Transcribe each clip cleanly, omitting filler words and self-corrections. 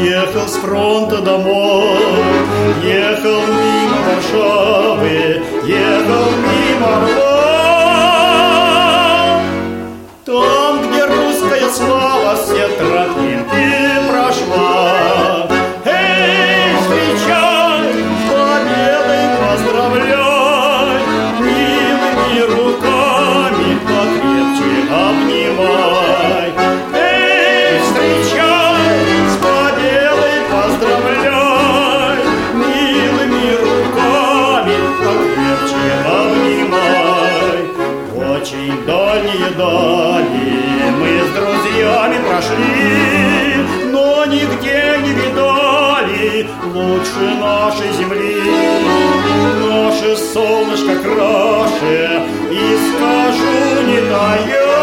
ехал с фронта домой, ехал мимо Варшавы, ехал мимо Орла. Там, где русская слава все тропинки прошла. Эй, встречай, с победой поздравляй, милыми руками покрепче обнимай. Эй, встречай, с победой поздравляй, милыми руками покрепче обнимай. Очень дальние дали мы с друзьями прошли, но нигде не видали лучше нашей земли. Наше солнышко краше, и скажу не тая,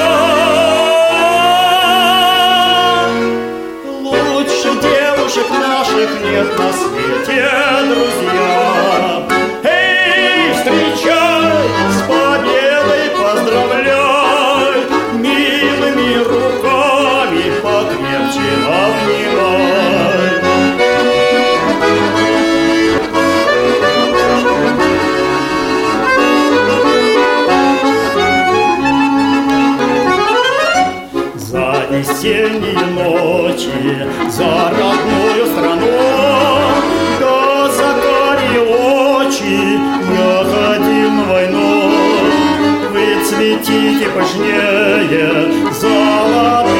лучше девушек наших нет на свете, друзья. Эй, встречай, с победой поздравляй, милыми руками покрепче обнимай. За весенние ночи, за родную страну, да за карие очи я ходил на войну. Вы цветите пышнее золотой